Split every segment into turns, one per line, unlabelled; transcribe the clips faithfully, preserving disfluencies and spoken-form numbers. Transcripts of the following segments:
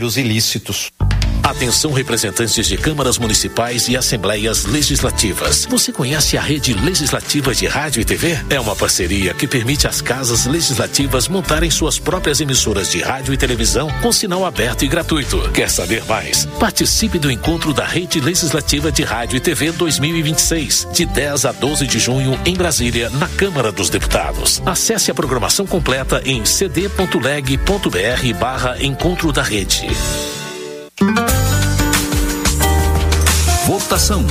os ilícitos.
Atenção, representantes de câmaras municipais e assembleias legislativas. Você conhece a Rede Legislativa de Rádio e T V? É uma parceria que permite às casas legislativas montarem suas próprias emissoras de rádio e televisão com sinal aberto e gratuito. Quer saber mais? Participe do encontro da Rede Legislativa de Rádio e T V dois mil e vinte e seis, de dez a doze de junho, em Brasília, na Câmara dos Deputados. Acesse a programação completa em cd.leg.br barra Encontro da Rede. Votação.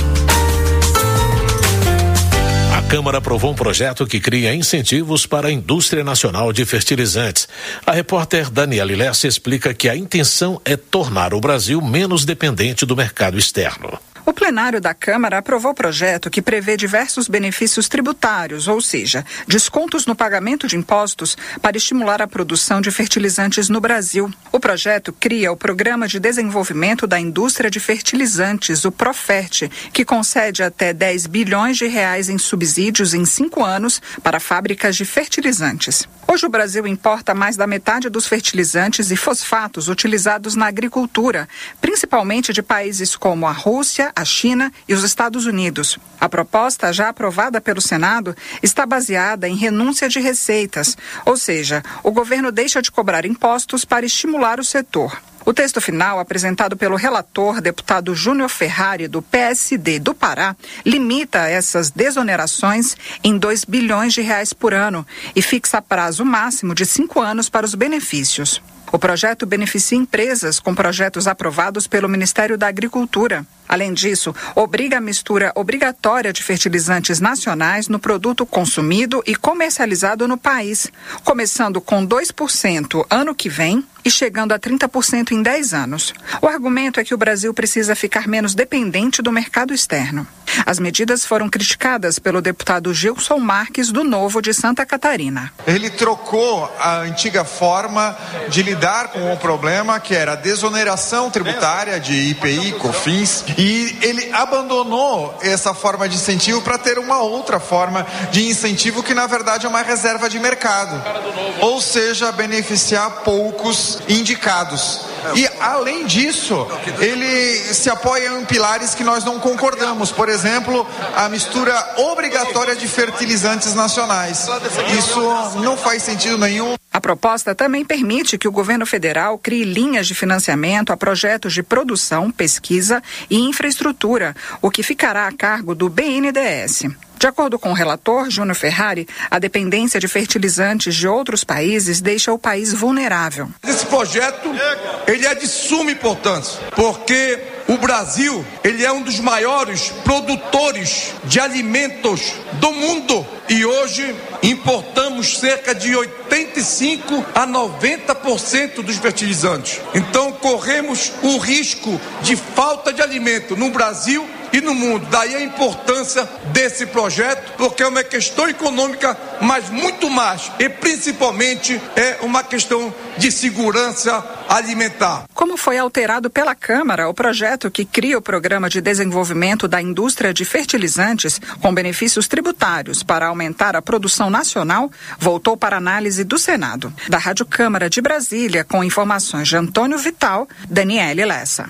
A Câmara aprovou um projeto que cria incentivos para a indústria nacional de fertilizantes. A repórter Daniela Lessa explica que a intenção é tornar o Brasil menos dependente do mercado externo.
O plenário da Câmara aprovou o projeto que prevê diversos benefícios tributários, ou seja, descontos no pagamento de impostos para estimular a produção de fertilizantes no Brasil. O projeto cria o Programa de Desenvolvimento da Indústria de Fertilizantes, o Profert, que concede até dez bilhões de reais em subsídios em cinco anos para fábricas de fertilizantes. Hoje o Brasil importa mais da metade dos fertilizantes e fosfatos utilizados na agricultura, principalmente de países como a Rússia, a China e os Estados Unidos. A proposta, já aprovada pelo Senado, está baseada em renúncia de receitas, ou seja, o governo deixa de cobrar impostos para estimular o setor. O texto final, apresentado pelo relator, deputado Júnior Ferrari, do P S D do Pará, limita essas desonerações em dois bilhões de reais por ano e fixa prazo máximo de cinco anos para os benefícios. O projeto beneficia empresas com projetos aprovados pelo Ministério da Agricultura. Além disso, obriga a mistura obrigatória de fertilizantes nacionais no produto consumido e comercializado no país, começando com dois por cento ano que vem e chegando a trinta por cento em dez anos. O argumento é que o Brasil precisa ficar menos dependente do mercado externo. As medidas foram criticadas pelo deputado Gilson Marques, do Novo de Santa Catarina.
Ele trocou a antiga forma de lidar com o problema, que era a desoneração tributária de I P I, COFINS, e ele abandonou essa forma de incentivo para ter uma outra forma de incentivo que, na verdade, é uma reserva de mercado. Ou seja, beneficiar poucos indicados. E, além disso, ele se apoia em pilares que nós não concordamos. Por exemplo, a mistura obrigatória de fertilizantes nacionais. Isso não faz sentido nenhum.
A proposta também permite que o governo federal crie linhas de financiamento a projetos de produção, pesquisa e infraestrutura, o que ficará a cargo do B N D E S. De acordo com o relator, Júnior Ferrari, a dependência de fertilizantes de outros países deixa o país vulnerável.
Esse projeto, ele é de suma importância, porque o Brasil, ele é um dos maiores produtores de alimentos do mundo. E hoje importamos cerca de oitenta e cinco a noventa por cento dos fertilizantes. Então corremos o risco de falta de alimento no Brasil e no mundo. Daí a importância desse projeto, porque é uma questão econômica, mas muito mais, e principalmente é uma questão de segurança alimentar.
Como foi alterado pela Câmara, o projeto que cria o Programa de Desenvolvimento da Indústria de Fertilizantes, com benefícios tributários para aumentar a produção nacional, voltou para análise do Senado. Da Rádio Câmara de Brasília, com informações de Antônio Vital, Daniela Lessa.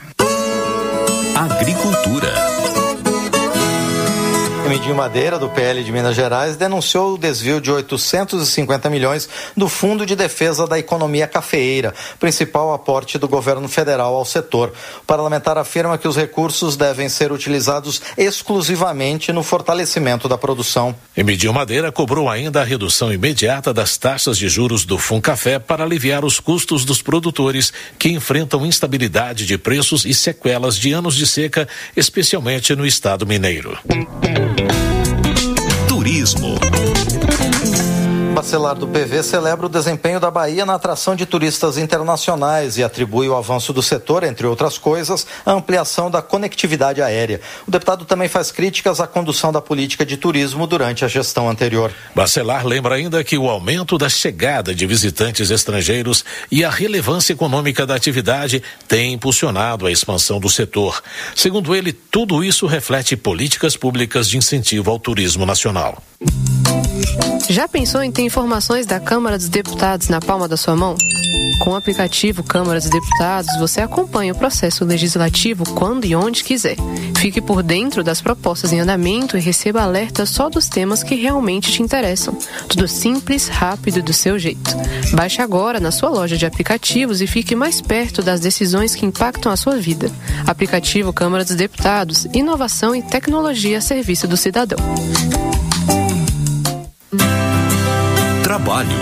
Agricultura.
Emidinho Madeira, do P L de Minas Gerais, denunciou o desvio de oitocentos e cinquenta milhões do Fundo de Defesa da Economia Cafeeira, principal aporte do governo federal ao setor. O parlamentar afirma que os recursos devem ser utilizados exclusivamente no fortalecimento da produção.
Emidinho Madeira cobrou ainda a redução imediata das taxas de juros do Funcafé para aliviar os custos dos produtores que enfrentam instabilidade de preços e sequelas de anos de seca, especialmente no estado mineiro. Turismo.
Bacelar do P V celebra o desempenho da Bahia na atração de turistas internacionais e atribui o avanço do setor, entre outras coisas, à ampliação da conectividade aérea. O deputado também faz críticas à condução da política de turismo durante a gestão anterior.
Bacelar lembra ainda que o aumento da chegada de visitantes estrangeiros e a relevância econômica da atividade tem impulsionado a expansão do setor. Segundo ele, tudo isso reflete políticas públicas de incentivo ao turismo nacional.
Já pensou em ter informações da Câmara dos Deputados na palma da sua mão? Com o aplicativo Câmara dos Deputados, você acompanha o processo legislativo quando e onde quiser. Fique por dentro das propostas em andamento e receba alertas só dos temas que realmente te interessam. Tudo simples, rápido e do seu jeito. Baixe agora na sua loja de aplicativos e fique mais perto das decisões que impactam a sua vida. Aplicativo Câmara dos Deputados, inovação e tecnologia a serviço do cidadão.
Trabalho.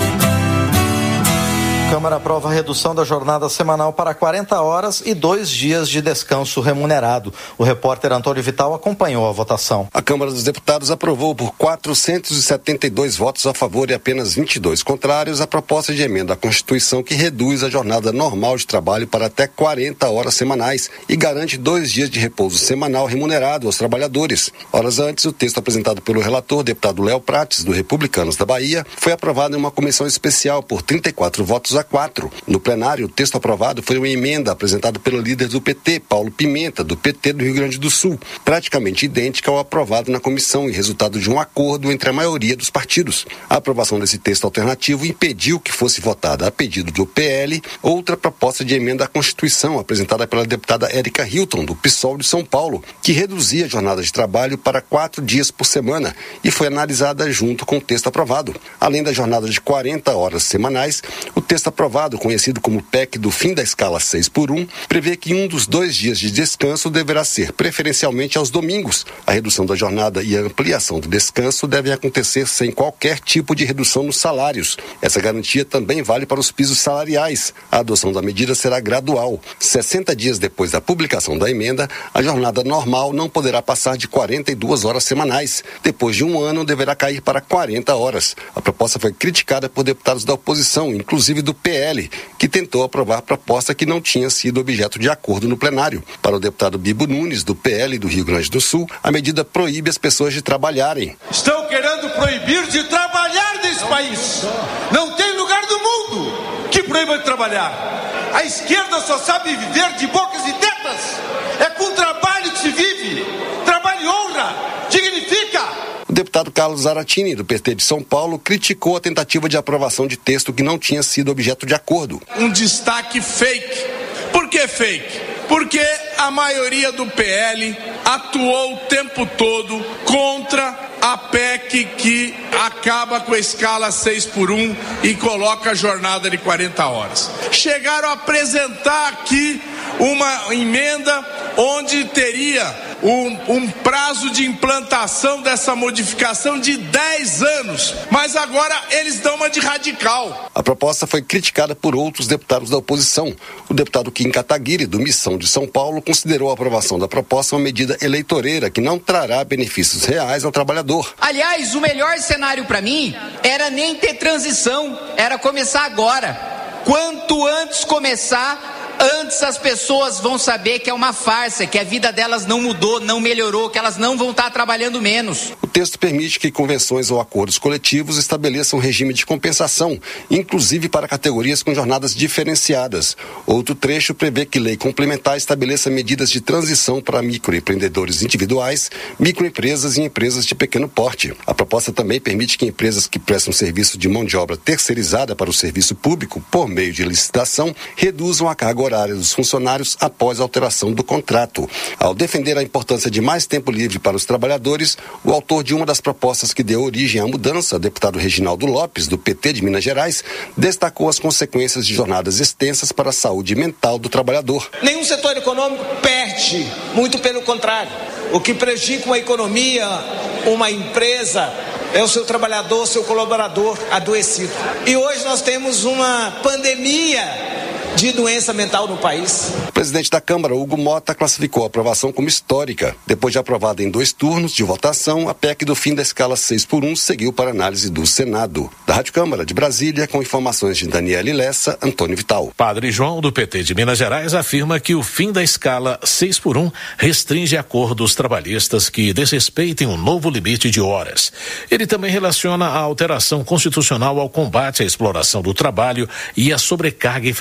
Câmara aprova a redução da jornada semanal para quarenta horas e dois dias de descanso remunerado. O repórter Antônio Vital acompanhou a votação.
A Câmara dos Deputados aprovou por quatrocentos e setenta e dois votos a favor e apenas vinte e dois contrários a proposta de emenda à Constituição que reduz a jornada normal de trabalho para até quarenta horas semanais e garante dois dias de repouso semanal remunerado aos trabalhadores. Horas antes, o texto apresentado pelo relator, deputado Léo Prates, do Republicanos da Bahia, foi aprovado em uma comissão especial por trinta e quatro votos a quatro. No plenário, o texto aprovado foi uma emenda apresentada pelo líder do P T, Paulo Pimenta, do P T do Rio Grande do Sul, praticamente idêntica ao aprovado na comissão e resultado de um acordo entre a maioria dos partidos. A aprovação desse texto alternativo impediu que fosse votada, a pedido do P L, outra proposta de emenda à Constituição apresentada pela deputada Érica Hilton, do PSOL de São Paulo, que reduzia a jornada de trabalho para quatro dias por semana e foi analisada junto com o texto aprovado. Além da jornada de quarenta horas semanais, o texto aprovado, conhecido como P E C do fim da escala seis por um, prevê que um dos dois dias de descanso deverá ser preferencialmente aos domingos. A redução da jornada e a ampliação do descanso devem acontecer sem qualquer tipo de redução nos salários. Essa garantia também vale para os pisos salariais. A adoção da medida será gradual. sessenta dias depois da publicação da emenda, a jornada normal não poderá passar de quarenta e duas horas semanais. Depois de um ano, deverá cair para quarenta horas. A proposta foi criticada por deputados da oposição, inclusive do P L, que tentou aprovar a proposta que não tinha sido objeto de acordo no plenário. Para o deputado Bibo Nunes, do P L do Rio Grande do Sul, a medida proíbe as pessoas de trabalharem.
Estão querendo proibir de trabalhar nesse país. Não tem lugar do mundo que proíba de trabalhar. A esquerda só sabe viver de bocas e tetas. É com trabalho que se vive. Trabalho e honra. Dignifica.
O deputado Carlos Zaratini, do P T de São Paulo, criticou a tentativa de aprovação de texto que não tinha sido objeto de acordo.
Um destaque fake. Por que fake? Porque a maioria do P L atuou o tempo todo contra a P E C que acaba com a escala seis por um e coloca a jornada de quarenta horas. Chegaram a apresentar aqui uma emenda onde teria um, um prazo de implantação dessa modificação de dez anos, mas agora eles dão uma de radical.
A proposta foi criticada por outros deputados da oposição. O deputado Kim Kataguiri, do Missão de São Paulo, considerou a aprovação da proposta uma medida eleitoreira que não trará benefícios reais ao trabalhador.
Aliás, o melhor cenário para mim era nem ter transição, era começar agora. Quanto antes começar, antes as pessoas vão saber que é uma farsa, que a vida delas não mudou, não melhorou, que elas não vão estar trabalhando menos.
O texto permite que convenções ou acordos coletivos estabeleçam um regime de compensação, inclusive para categorias com jornadas diferenciadas. Outro trecho prevê que lei complementar estabeleça medidas de transição para microempreendedores individuais, microempresas e empresas de pequeno porte. A proposta também permite que empresas que prestam serviço de mão de obra terceirizada para o serviço público por meio de licitação reduzam a carga horária dos funcionários após a alteração do contrato. Ao defender a importância de mais tempo livre para os trabalhadores, o autor de uma das propostas que deu origem à mudança, deputado Reginaldo Lopes, do P T de Minas Gerais, destacou as consequências de jornadas extensas para a saúde mental do trabalhador.
Nenhum setor econômico perde, muito pelo contrário. O que prejudica uma economia, uma empresa, é o seu trabalhador, seu colaborador adoecido. E hoje nós temos uma pandemia de doença mental no país.
O presidente da Câmara, Hugo Mota, classificou a aprovação como histórica. Depois de aprovada em dois turnos de votação, a P E C do fim da escala seis por um seguiu para análise do Senado. Da Rádio Câmara de Brasília, com informações de Daniele Lessa, Antônio Vital.
Padre João, do P T de Minas Gerais, afirma que o fim da escala seis por um restringe acordos trabalhistas que desrespeitem um novo limite de horas. Ele também relaciona a alteração constitucional ao combate à exploração do trabalho e à sobrecarga enfrentada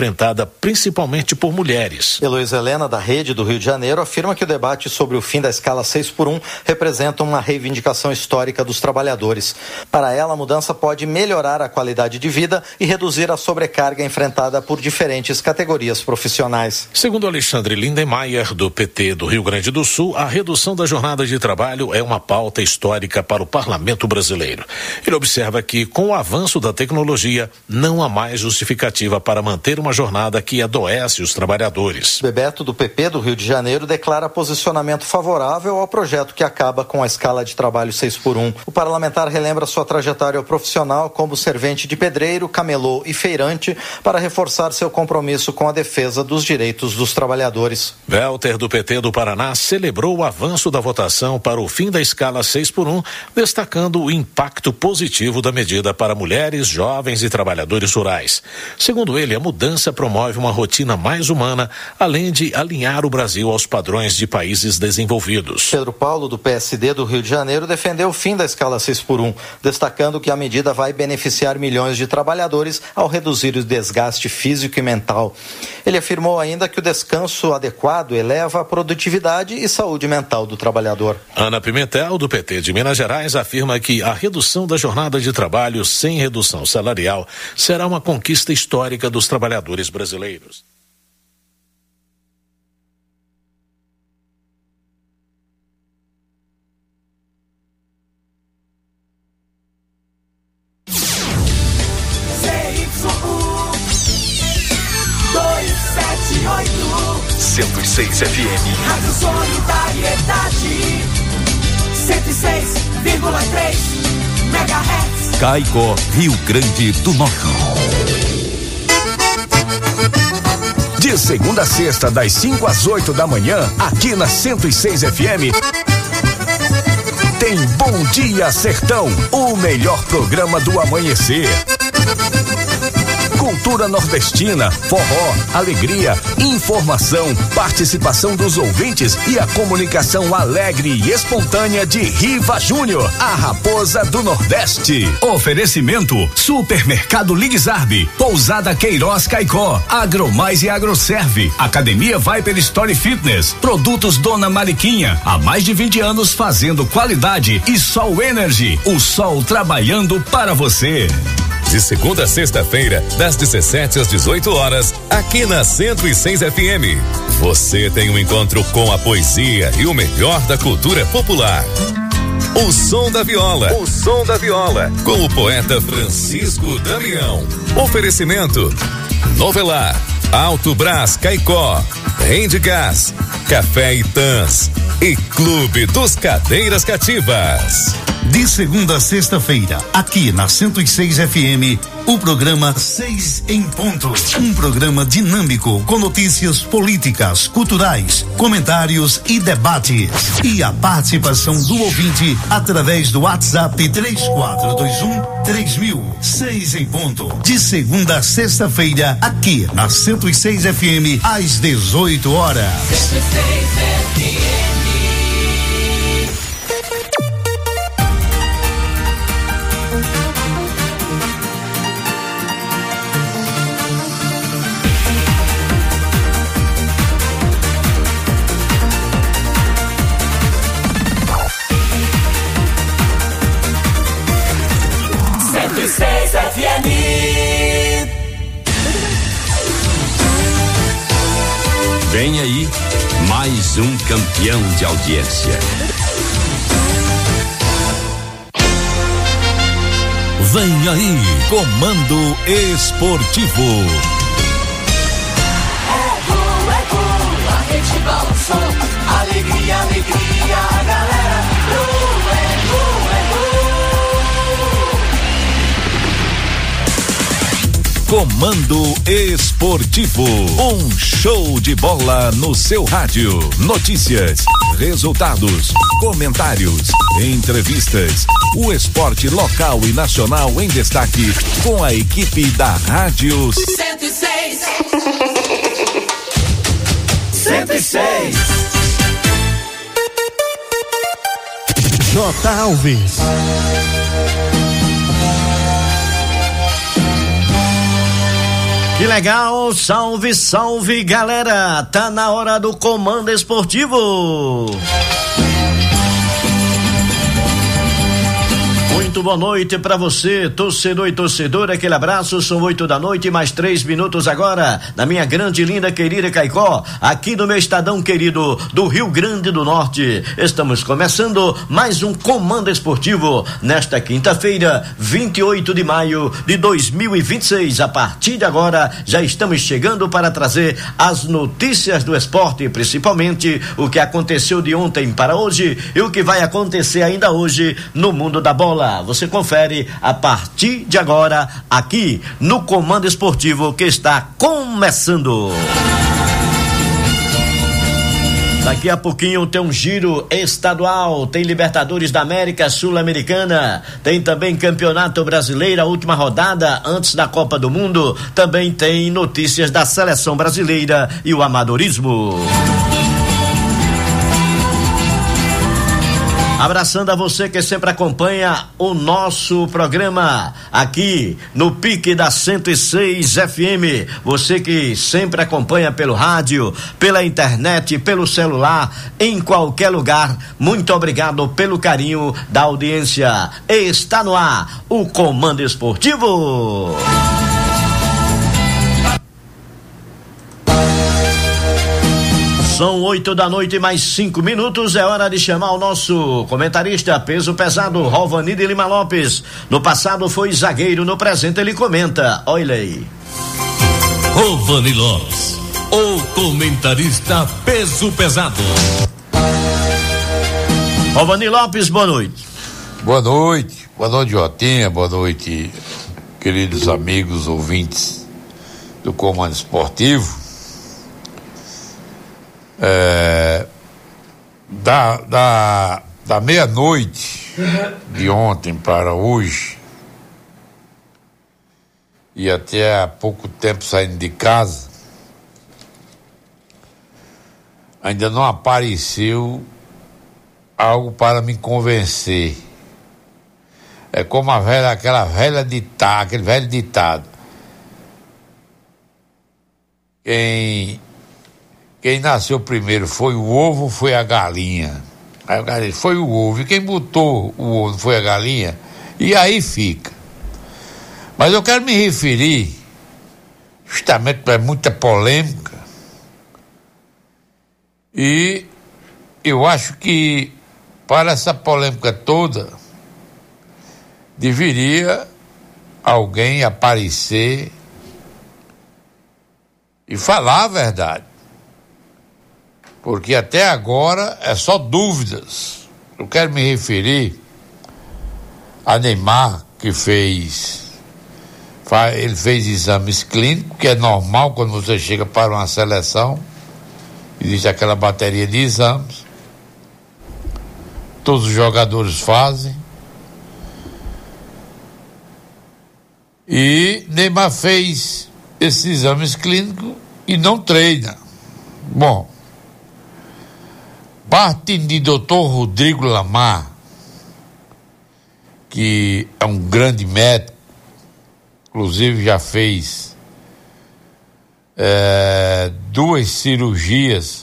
principalmente por mulheres.
Heloísa Helena, da Rede do Rio de Janeiro, afirma que o debate sobre o fim da escala seis por um representa uma reivindicação histórica dos trabalhadores. Para ela, a mudança pode melhorar a qualidade de vida e reduzir a sobrecarga enfrentada por diferentes categorias profissionais.
Segundo Alexandre Lindenmayer, do P T do Rio Grande do Sul, a redução da jornada de trabalho é uma pauta histórica para o parlamento brasileiro. Ele observa que, com o avanço da tecnologia, não há mais justificativa para manter uma jornada que adoece os trabalhadores.
Bebeto, do P P do Rio de Janeiro, declara posicionamento favorável ao projeto que acaba com a escala de trabalho seis por um. O parlamentar relembra sua trajetória profissional como servente de pedreiro, camelô e feirante para reforçar seu compromisso com a defesa dos direitos dos trabalhadores.
Welter, do P T do Paraná, celebrou o avanço da votação para o fim da escala seis por um, destacando o impacto positivo da medida para mulheres, jovens e trabalhadores rurais. Segundo ele, a mudança promove uma rotina mais humana, além de alinhar o Brasil aos padrões de países desenvolvidos.
Pedro Paulo, do P S D do Rio de Janeiro, defendeu o fim da escala seis por um, destacando que a medida vai beneficiar milhões de trabalhadores ao reduzir o desgaste físico e mental. Ele afirmou ainda que o descanso adequado eleva a produtividade e saúde mental do trabalhador.
Ana Pimentel, do P T de Minas Gerais, afirma que a redução da jornada de trabalho sem redução salarial será uma conquista histórica dos trabalhadores brasileiros.
cento e seis F M.
Rádio Solidariedade. cento e seis vírgula três megahertz.
Caicó, Rio Grande do Norte. De segunda a sexta, das cinco às oito da manhã, aqui na cento e seis F M. Tem Bom Dia Sertão, o melhor programa do amanhecer. Cultura nordestina, forró, alegria, informação, participação dos ouvintes e a comunicação alegre e espontânea de Riva Júnior, a raposa do Nordeste. Oferecimento: Supermercado Ligzarbe, Pousada Queiroz Caicó, Agromais e Agroserve, Academia Viper Story Fitness, Produtos Dona Mariquinha, há mais de vinte anos fazendo qualidade, e Sol Energy, o sol trabalhando para você. De segunda a sexta-feira, das dezessete às dezoito horas, aqui na cento e seis F M. Você tem um encontro com a poesia e o melhor da cultura popular. O Som da Viola. O Som da Viola. Com o poeta Francisco Damião. Oferecimento: Novelar, Alto Brás Caicó, Rende Gás, Café Itãs e Clube dos Cadeiras Cativas. De segunda a sexta-feira, aqui na cento e seis F M, o programa Seis em Ponto. Um programa dinâmico com notícias políticas, culturais, comentários e debates. E a participação do ouvinte através do WhatsApp três quatro dois um três mil. Seis em Ponto. De segunda a sexta-feira, aqui na cento e seis F M, às dezoito horas.
cento e seis F M. cento e seis F M.
Vem aí mais um campeão de audiência. Vem aí, Comando Esportivo.
É gol, é gol, a rede balançou. Alegria, alegria, a galera. Gol, é gol, é
gol. Comando Esportivo, um show de bola no seu rádio. Notícias, resultados, comentários, entrevistas, o esporte local e nacional em destaque com a equipe da Rádio
cento e seis. cento e seis.
J. Alves. Que legal, salve, salve galera, tá na hora do Comando Esportivo. Muito boa noite pra você, torcedor e torcedora, aquele abraço, são oito da noite, mais três minutos agora, na minha grande, linda, querida Caicó, aqui no meu estadão querido do Rio Grande do Norte. Estamos começando mais um Comando Esportivo, nesta quinta-feira, vinte e oito de maio de dois mil e vinte e seis. A partir de agora, já estamos chegando para trazer as notícias do esporte, principalmente o que aconteceu de ontem para hoje e o que vai acontecer ainda hoje no mundo da bola. Você confere a partir de agora aqui no Comando Esportivo que está começando. Daqui a pouquinho tem um giro estadual, tem Libertadores da América, Sul-Americana, tem também Campeonato Brasileiro, a última rodada antes da Copa do Mundo, também tem notícias da Seleção Brasileira e o amadorismo. Abraçando a você que sempre acompanha o nosso programa aqui no Pique da cento e seis F M. Você que sempre acompanha pelo rádio, pela internet, pelo celular, em qualquer lugar. Muito obrigado pelo carinho da audiência. Está no ar o Comando Esportivo. São oito da noite mais cinco minutos, é hora de chamar o nosso comentarista peso pesado, Rovani Lima Lopes. No passado foi zagueiro, no presente ele comenta. Olha aí.
Rovani Lopes, o comentarista peso pesado.
Rovani Lopes, boa noite.
Boa noite, boa noite Jotinha, boa noite queridos amigos ouvintes do Comando Esportivo. É, da da, da meia-noite de ontem para hoje e até há pouco tempo saindo de casa, ainda não apareceu algo para me convencer. É como a velha, aquela velha ditado, aquele velho ditado. Quem Quem nasceu primeiro foi o ovo ou foi a galinha? Aí o cara disse, foi o ovo. E quem botou o ovo foi a galinha? E aí fica. Mas eu quero me referir justamente para muita polêmica. E eu acho que para essa polêmica toda deveria alguém aparecer e falar a verdade. Porque até agora é só dúvidas. Eu quero me referir a Neymar, que fez, ele fez exames clínicos, que é normal quando você chega para uma seleção, existe aquela bateria de exames, todos os jogadores fazem, e Neymar fez esses exames clínicos e não treina. Bom, partem de doutor Rodrigo Lamar, que é um grande médico, inclusive já fez é, duas cirurgias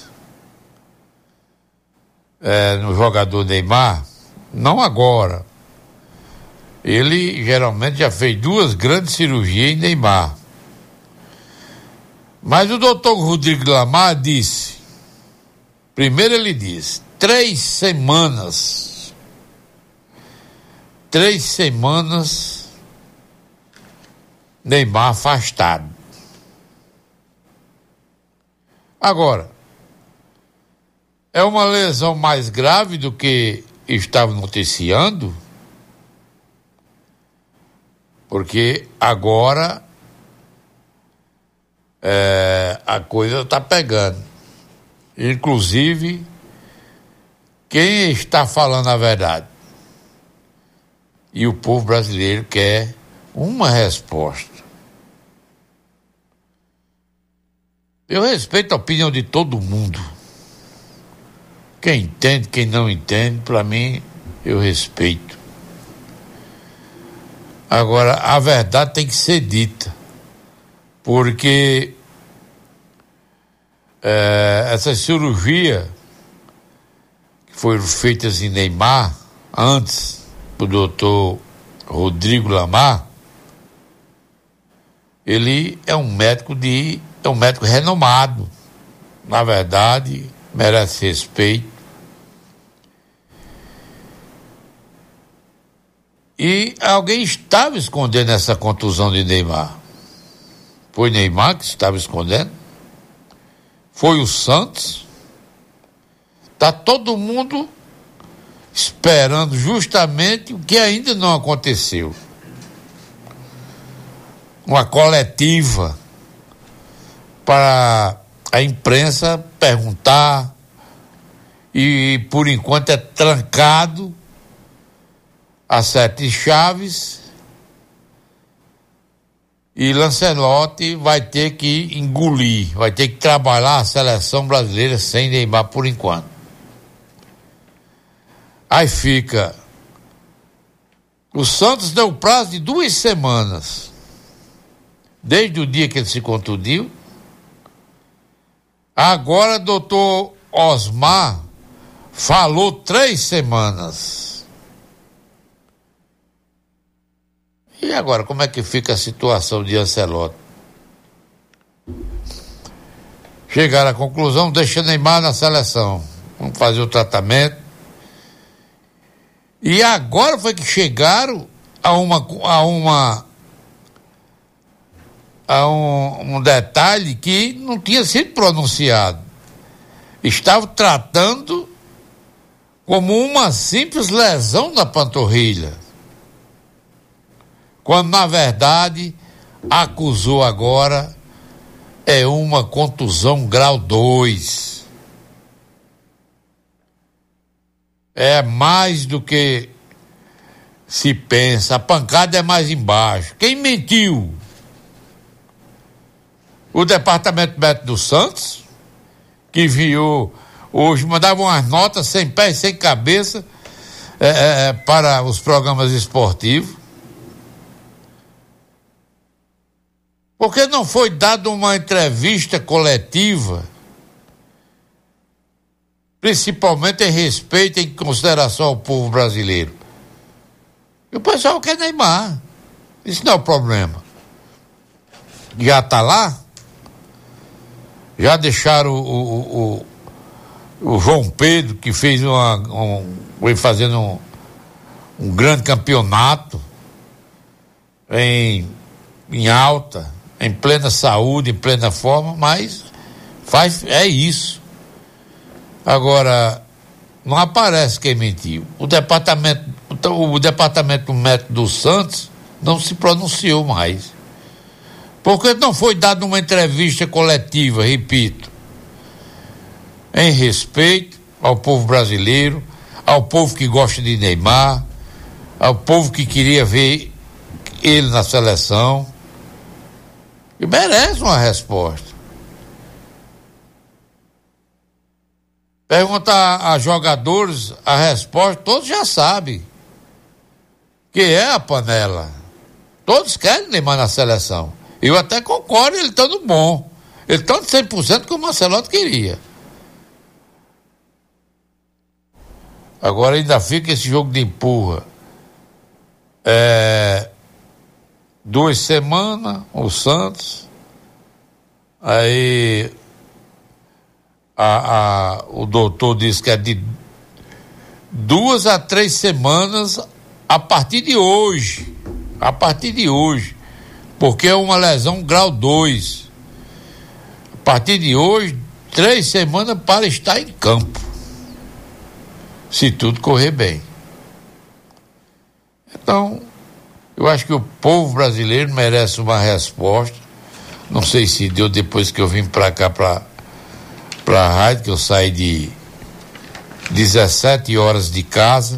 é, no jogador Neymar, não agora. Ele geralmente já fez duas grandes cirurgias em Neymar. Mas o doutor Rodrigo Lamar disse, primeiro ele disse, três semanas, três semanas Neymar afastado. Agora, é uma lesão mais grave do que estava noticiando? Porque agora é, a coisa está pegando. Inclusive, quem está falando a verdade? E o povo brasileiro quer uma resposta. Eu respeito a opinião de todo mundo. Quem entende, quem não entende, para mim, eu respeito. Agora, a verdade tem que ser dita. porque é, essa cirurgia que foram feitas em Neymar, antes do doutor Rodrigo Lamar, ele é um médico de, é um médico renomado, na verdade, merece respeito. E alguém estava escondendo essa contusão de Neymar. Foi Neymar que estava escondendo? Foi o Santos? Tá todo mundo esperando justamente o que ainda não aconteceu. Uma coletiva para a imprensa perguntar, e por enquanto é trancado a sete chaves, e Lancelotti vai ter que engolir, vai ter que trabalhar a seleção brasileira sem Neymar por enquanto. Aí fica, o Santos deu prazo de duas semanas, desde o dia que ele se contundiu. Agora doutor Osmar falou três semanas. E agora, como é que fica a situação de Ancelotti? Chegaram à conclusão, deixa Neymar na seleção. Vamos fazer o tratamento. E agora foi que chegaram a uma a uma a um, um detalhe que não tinha sido pronunciado. Estavam tratando como uma simples lesão na panturrilha, quando na verdade acusou agora é uma contusão grau dois. É mais do que se pensa, a pancada é mais embaixo. Quem mentiu? O departamento médico do Santos, que enviou hoje, mandava umas notas sem pé e sem cabeça é, é, para os programas esportivos. Porque não foi dada uma entrevista coletiva, principalmente em respeito e em consideração ao povo brasileiro. E o pessoal quer Neymar. Isso não é o problema. Já está lá? Já deixaram o, o, o, o João Pedro, que fez uma, um, foi fazendo um, um grande campeonato em, em alta, em plena saúde, em plena forma, mas faz, é isso. Agora, não aparece quem mentiu. O departamento, o departamento médico do Santos não se pronunciou mais. Porque não foi dada uma entrevista coletiva, repito, em respeito ao povo brasileiro, ao povo que gosta de Neymar, ao povo que queria ver ele na seleção. E merece uma resposta. Pergunta a, a jogadores, a resposta, todos já sabem. Que é a panela. Todos querem Neymar na seleção. Eu até concordo, ele estando bom. Ele estando cem por cento como o Marcelotti queria. Agora ainda fica esse jogo de empurra. É... Duas semanas, o Santos, aí a, a, o doutor disse que é de duas a três semanas a partir de hoje, a partir de hoje, porque é uma lesão grau dois. A partir de hoje, três semanas para estar em campo, se tudo correr bem. Então, eu acho que o povo brasileiro merece uma resposta. Não sei se deu depois que eu vim para cá, para a rádio, que eu saí de dezessete horas de casa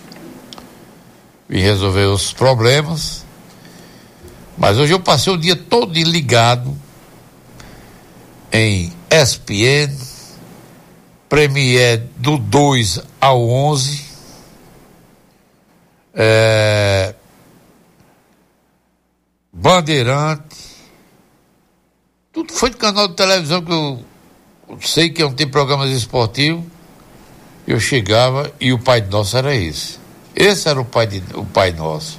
e resolver os problemas. Mas hoje eu passei o dia todo ligado em E S P N, Premier do dois ao onze, é, Bandeirante, tudo foi de canal de televisão que eu, eu sei que não tem programas esportivos. Eu chegava e o Pai Nosso era esse. Esse era o Pai, de, o Pai Nosso.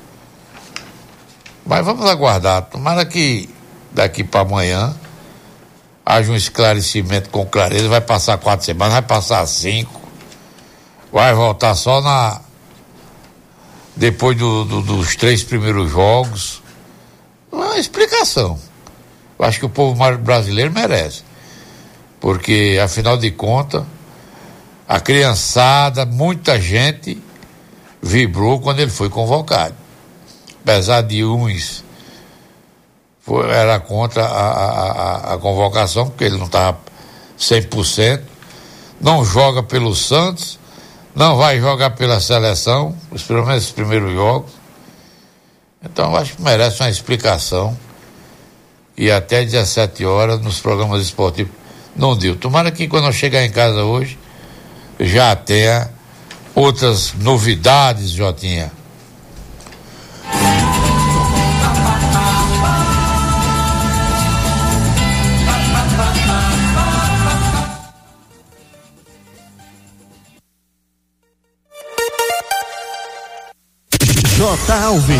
Mas vamos aguardar. Tomara que daqui para amanhã haja um esclarecimento com clareza. Vai passar quatro semanas, vai passar cinco. Vai voltar só na depois do, do, dos três primeiros jogos. Uma explicação. Eu acho que o povo brasileiro merece. Porque, afinal de contas, a criançada, muita gente vibrou quando ele foi convocado. Apesar de uns foi, era contra a, a, a, a convocação, porque ele não estava cem por cento, não joga pelo Santos, não vai jogar pela seleção, os primeiros, primeiros jogos. Então eu acho que merece uma explicação. E até dezessete horas nos programas esportivos não deu. Tomara que quando eu chegar em casa hoje já tenha outras novidades, Jotinha.
J. Alves.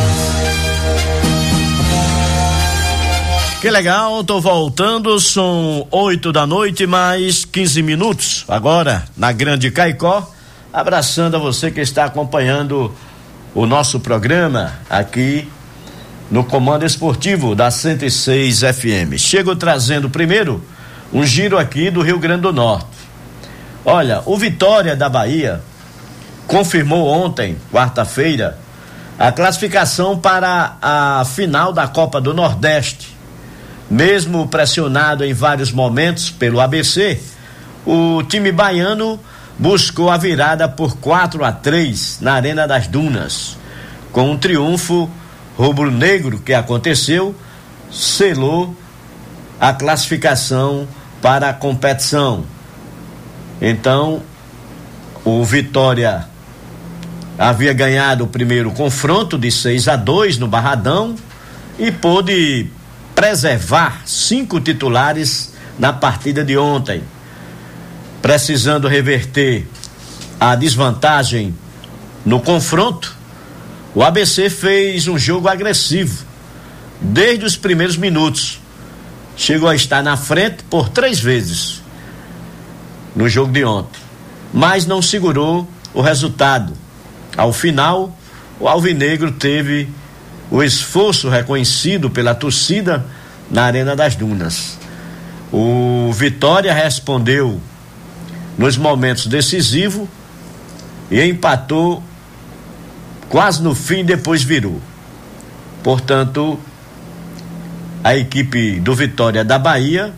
Que legal, tô voltando, são oito da noite, mais quinze minutos, agora na Grande Caicó, abraçando a você que está acompanhando o nosso programa aqui no Comando Esportivo da cento e seis F M. Chego trazendo primeiro um giro aqui do Rio Grande do Norte. Olha, o Vitória da Bahia confirmou ontem, quarta-feira, a classificação para a final da Copa do Nordeste. Mesmo pressionado em vários momentos pelo A B C, o time baiano buscou a virada por quatro a três na Arena das Dunas. Com um triunfo rubro-negro que aconteceu, selou a classificação para a competição. Então, o Vitória havia ganhado o primeiro confronto de seis a dois no Barradão e pôde preservar cinco titulares na partida de ontem. Precisando reverter a desvantagem no confronto, o A B C fez um jogo agressivo desde os primeiros minutos. Chegou a estar na frente por três vezes no jogo de ontem, mas não segurou o resultado. Ao final, o alvinegro teve o esforço reconhecido pela torcida na Arena das Dunas. O Vitória respondeu nos momentos decisivos e empatou quase no fim, depois virou. Portanto, a equipe do Vitória da Bahia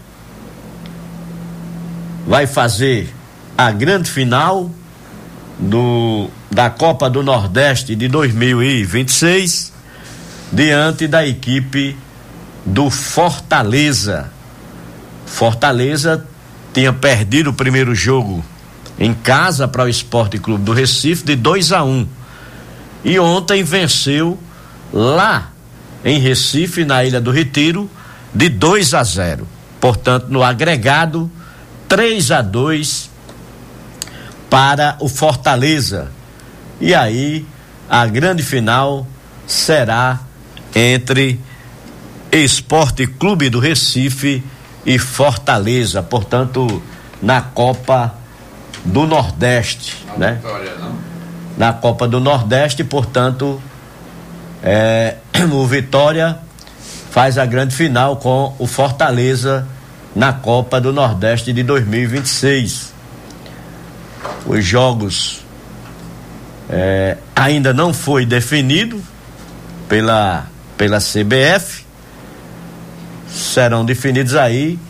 vai fazer a grande final do, da Copa do Nordeste de dois mil e vinte e seis diante da equipe do Fortaleza. Fortaleza tinha perdido o primeiro jogo em casa para o Esporte Clube do Recife de dois a um e ontem venceu lá em Recife, na Ilha do Retiro, de dois a zero. Portanto, no agregado, três a dois para o Fortaleza. E aí a grande final será entre Esporte Clube do Recife e Fortaleza, portanto, na Copa do Nordeste, a né? Vitória, não? Na Copa do Nordeste, portanto, é, o Vitória faz a grande final com o Fortaleza na Copa do Nordeste de dois mil e vinte e seis. Os jogos é, ainda não foi definido pela pela C B F, serão definidos aí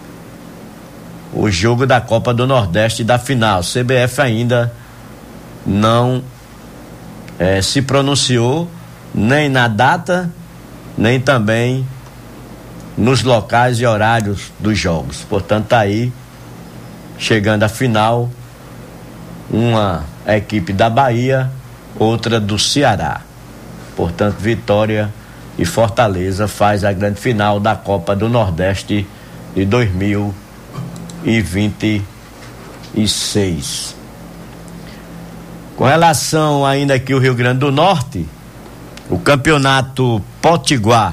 o jogo da Copa do Nordeste da final. C B F ainda não é, se pronunciou nem na data, nem também nos locais e horários dos jogos. Portanto, tá aí chegando a final uma equipe da Bahia, outra do Ceará. Portanto, Vitória e Fortaleza faz a grande final da Copa do Nordeste de dois mil e vinte e seis. Com relação ainda aqui ao Rio Grande do Norte, o campeonato Potiguar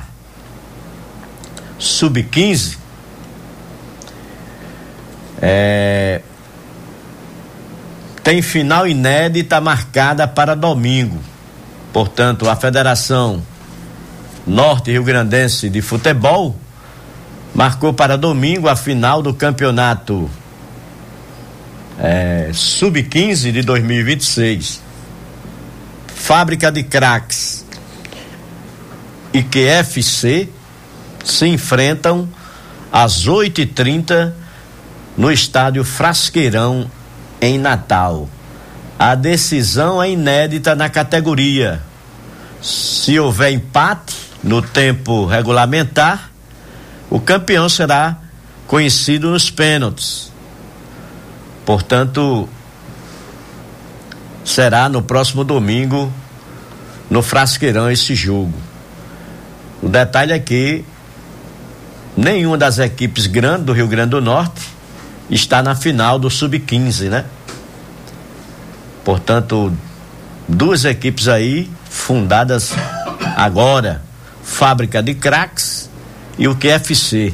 sub quinze é, tem final inédita marcada para domingo. Portanto, a Federação Norte Rio Grandense de Futebol marcou para domingo a final do campeonato é, sub quinze de dois mil e vinte e seis. Fábrica de Craques e Q F C se enfrentam às oito e trinta no estádio Frasqueirão, em Natal. A decisão é inédita na categoria. Se houver empate no tempo regulamentar, o campeão será conhecido nos pênaltis. Portanto, será no próximo domingo no Frasqueirão esse jogo. O detalhe é que nenhuma das equipes grandes do Rio Grande do Norte está na final do sub quinze, né? Portanto, duas equipes aí fundadas agora, Fábrica de Craques e o Q F C.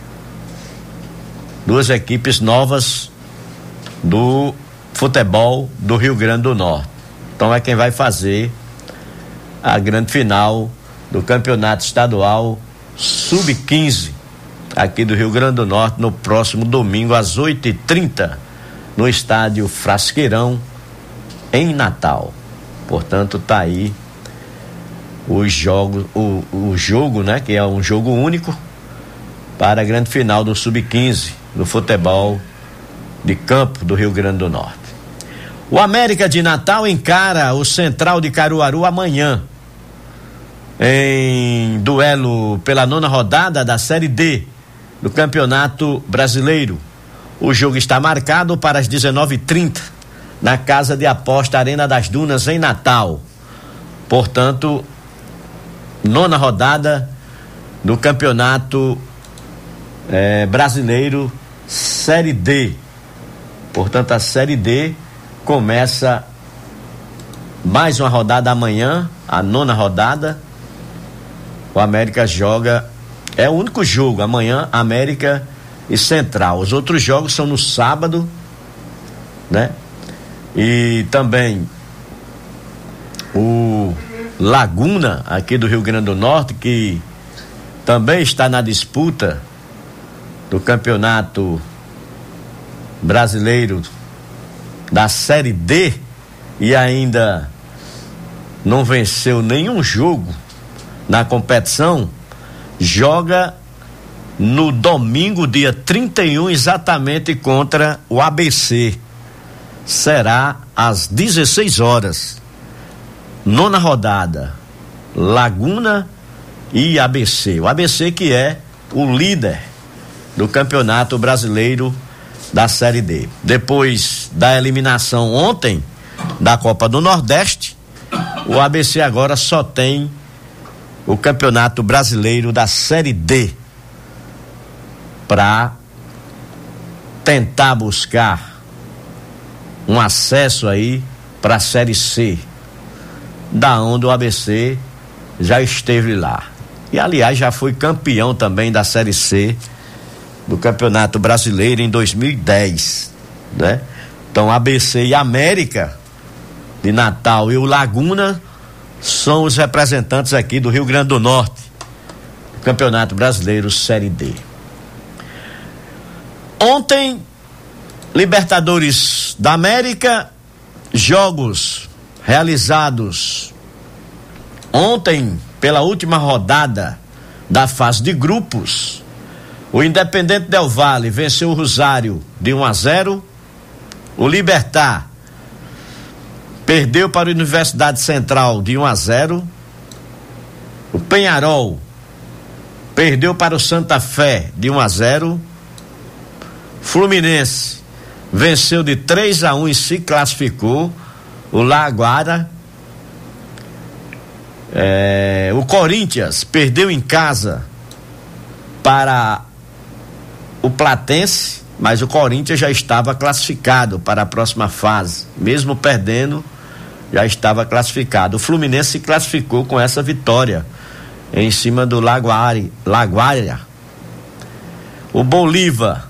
Duas equipes novas do futebol do Rio Grande do Norte. Então é quem vai fazer a grande final do campeonato estadual sub quinze aqui do Rio Grande do Norte no próximo domingo às oito e trinta no estádio Frasqueirão, em Natal. Portanto, tá aí os jogos, o, o jogo, né, que é um jogo único para a grande final do sub quinze do futebol de campo do Rio Grande do Norte. O América de Natal encara o Central de Caruaru amanhã em duelo pela nona rodada da Série D do Campeonato Brasileiro. O jogo está marcado para as dezenove e trinta na Casa de Aposta Arena das Dunas, em Natal. Portanto, nona rodada do Campeonato eh, Brasileiro Série D. Portanto, a Série D começa mais uma rodada amanhã, a nona rodada. O América joga, é o único jogo amanhã, América e Central. Os outros jogos são no sábado, né? E também o Laguna, aqui do Rio Grande do Norte, que também está na disputa do Campeonato Brasileiro da Série D e ainda não venceu nenhum jogo na competição, joga no domingo, dia trinta e um, exatamente contra o A B C. Será às dezesseis horas. Nona rodada, Laguna e A B C. O A B C que é o líder do Campeonato Brasileiro da Série D. Depois da eliminação ontem da Copa do Nordeste, o A B C agora só tem o Campeonato Brasileiro da Série D para tentar buscar um acesso aí para a Série C, da onde o A B C já esteve lá. E aliás já foi campeão também da Série C do Campeonato Brasileiro em dois mil e dez, né? Então A B C e América de Natal e o Laguna são os representantes aqui do Rio Grande do Norte, Campeonato Brasileiro Série D. Ontem, Libertadores da América, jogos realizados ontem pela última rodada da fase de grupos. O Independente Del Valle venceu o Rosário de um a zero. O Libertad perdeu para a Universidade Central de um a zero. O Peñarol perdeu para o Santa Fé de um a zero. Fluminense venceu de três a um e se classificou. O La Guaira É, o Corinthians perdeu em casa para o Platense, mas o Corinthians já estava classificado para a próxima fase, mesmo perdendo, já estava classificado. O Fluminense se classificou com essa vitória em cima do Laguari, Laguaira. O Bolívar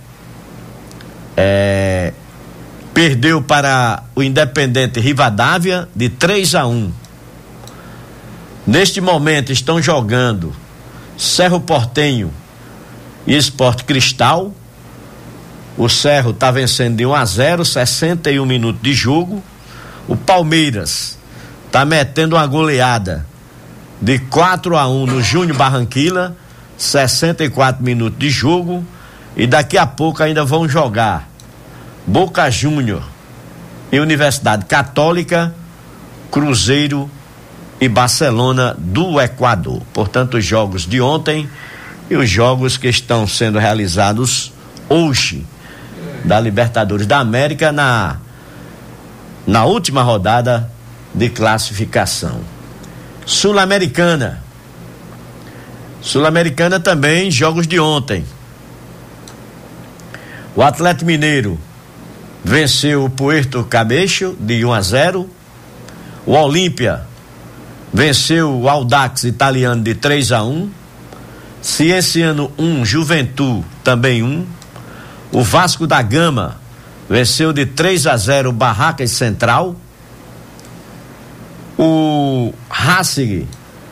é, perdeu para o Independente Rivadavia de três a um. Neste momento estão jogando Cerro Porteño e Sport Cristal. O Cerro está vencendo de um a zero, sessenta e um minutos de jogo. O Palmeiras está metendo uma goleada de quatro a um no Júnior Barranquilla, sessenta e quatro minutos de jogo. E daqui a pouco ainda vão jogar Boca Júnior e Universidade Católica, Cruzeiro e Barcelona do Equador. Portanto, os jogos de ontem e os jogos que estão sendo realizados hoje da Libertadores da América na na última rodada de classificação. Sul-Americana. Sul-Americana também, jogos de ontem. O Atlético Mineiro venceu o Puerto Cabello de um a zero. O Olímpia venceu o Audax italiano de três a um. Cienciano um, Juventude também um. O Vasco da Gama venceu de três a zero o Barracas Central. O Racing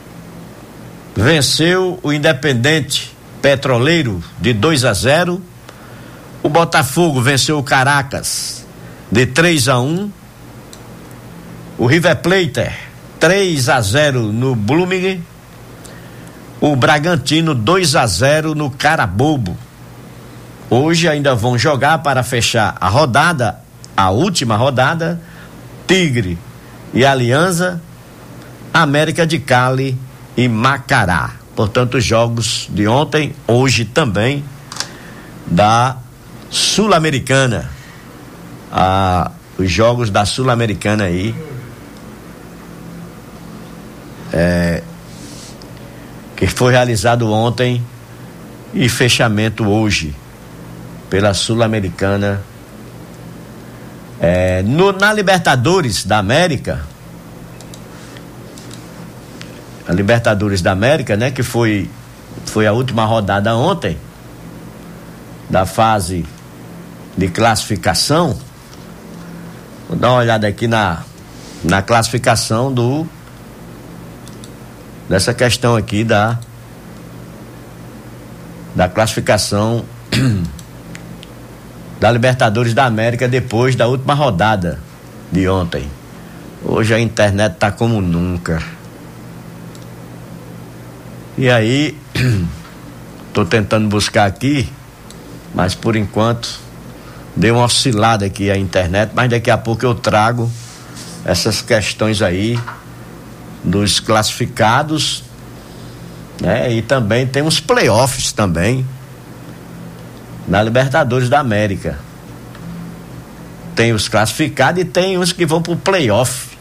venceu o Independente Petroleiro de dois a zero. O Botafogo venceu o Caracas de três a um. O River Plate três a zero no Blooming. O Bragantino dois a zero no Carabobo. Hoje ainda vão jogar para fechar a rodada, a última rodada, Tigre e Aliança, América de Cali e Macará. Portanto, os jogos de ontem, hoje também, da Sul-Americana. Ah, os jogos da Sul-Americana aí. É, que foi realizado ontem e fechamento hoje pela Sul-Americana. É, no, na Libertadores da América, a Libertadores da América, né, que foi foi a última rodada ontem da fase de classificação. Vou dar uma olhada aqui na na classificação do dessa questão aqui da da classificação da Libertadores da América depois da última rodada de ontem. Hoje a internet tá como nunca. E aí tô tentando buscar aqui, mas por enquanto deu uma oscilada aqui a internet, mas daqui a pouco eu trago essas questões aí dos classificados, né? E também tem uns playoffs também na Libertadores da América. Tem os classificados e tem uns que vão pro playoff,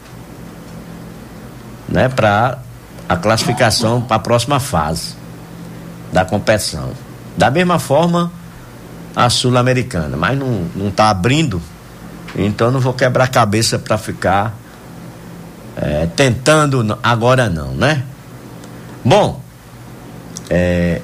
né? Para a classificação para a próxima fase da competição. Da mesma forma a Sul-Americana, mas não não tá abrindo, então não vou quebrar a cabeça para ficar É, tentando agora não, né? Bom, é,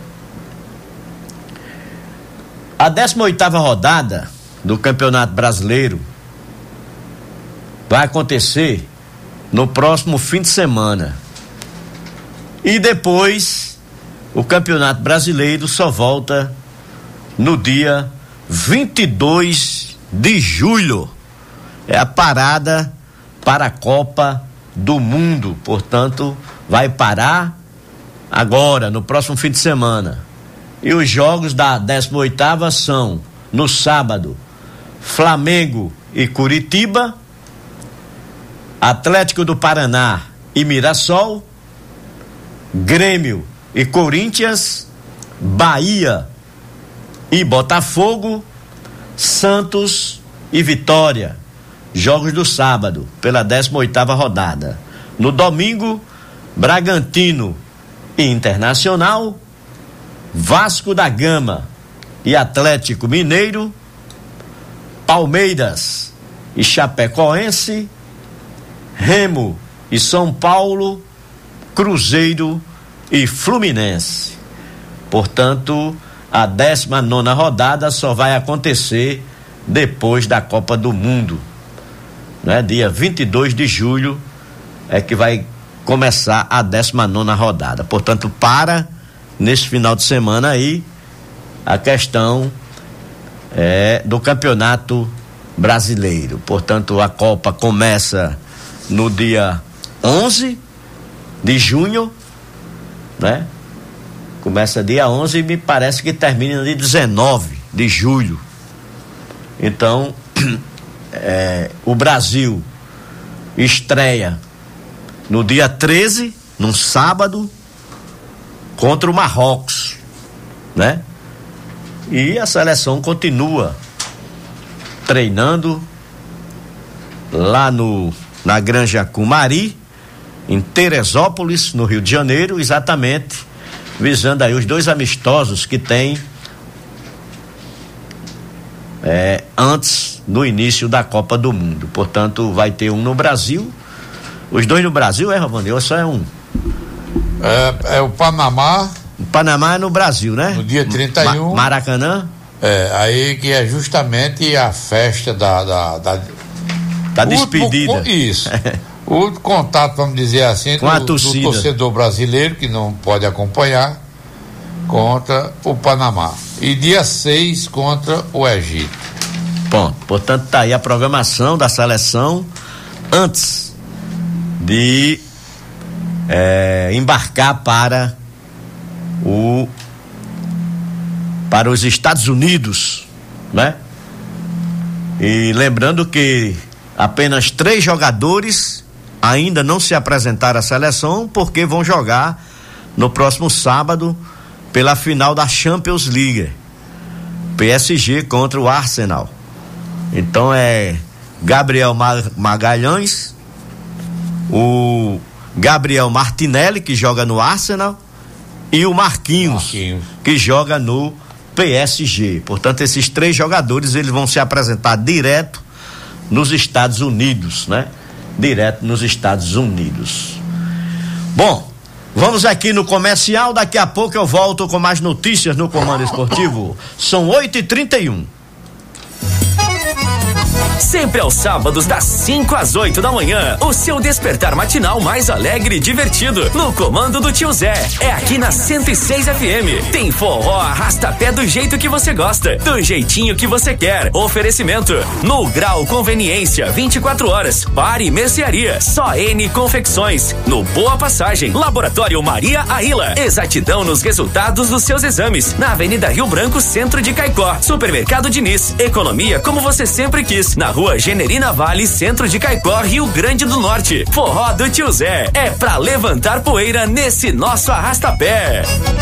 a décima oitava rodada do Campeonato Brasileiro vai acontecer no próximo fim de semana. E depois o Campeonato Brasileiro só volta no dia vinte e dois de julho. É a parada para a Copa do Mundo, portanto, vai parar agora, no próximo fim de semana. E os jogos da décima oitava são no sábado, Flamengo e Curitiba, Atlético do Paraná e Mirassol, Grêmio e Corinthians, Bahia e Botafogo, Santos e Vitória. Jogos do sábado, pela décima oitava rodada. No domingo, Bragantino e Internacional, Vasco da Gama e Atlético Mineiro, Palmeiras e Chapecoense, Remo e São Paulo, Cruzeiro e Fluminense. Portanto, a décima nona rodada só vai acontecer depois da Copa do Mundo, né? Dia vinte e dois de julho é que vai começar a décima nona rodada. Portanto, para nesse final de semana aí a questão é, do Campeonato Brasileiro. Portanto, a Copa começa no dia onze de junho, né? Começa dia onze e me parece que termina dia dezenove de julho. Então, é, o Brasil estreia no dia treze, num sábado, contra o Marrocos, né? E a seleção continua treinando lá no na Granja Cumari, em Teresópolis, no Rio de Janeiro, exatamente visando aí os dois amistosos que tem é, antes do início da Copa do Mundo. Portanto, vai ter um no Brasil, os dois no Brasil, é, Ravani? Ou só é um?
É, é o Panamá.
O Panamá é no Brasil, né?
No dia trinta e um.
Ma- Maracanã.
É, aí que é justamente a festa da... Da, da,
da despedida.
Último, isso. O contato, vamos dizer assim,
com a
do,
torcida.
do torcedor brasileiro, que não pode acompanhar, contra o Panamá. E dia seis contra o Egito.
Bom, portanto, tá aí a programação da seleção antes de é, embarcar para o para os Estados Unidos, né? E lembrando que apenas três jogadores ainda não se apresentaram à seleção porque vão jogar no próximo sábado pela final da Champions League, P S G contra o Arsenal. Então é Gabriel Magalhães, o Gabriel Martinelli, que joga no Arsenal, e o Marquinhos, Marquinhos, que joga no P S G. Portanto, esses três jogadores eles vão se apresentar direto nos Estados Unidos, né? Direto nos Estados Unidos. Bom, vamos aqui no comercial, daqui a pouco eu volto com mais notícias no Comando Esportivo. São oito e trinta e um.
Sempre aos sábados, das cinco às oito da manhã, o seu despertar matinal mais alegre e divertido, no comando do tio Zé. É aqui na cento e seis F M. Tem forró arrasta-pé do jeito que você gosta, do jeitinho que você quer. Oferecimento: No Grau Conveniência, vinte e quatro horas. Bar e mercearia, só N Confecções. No Boa Passagem, Laboratório Maria Aila. Exatidão nos resultados dos seus exames. Na Avenida Rio Branco, centro de Caicó. Supermercado Diniz, economia como você sempre quis. Na Rua Generina Vale, centro de Caicó, Rio Grande do Norte. Forró do tio Zé é pra levantar poeira nesse nosso arrasta-pé.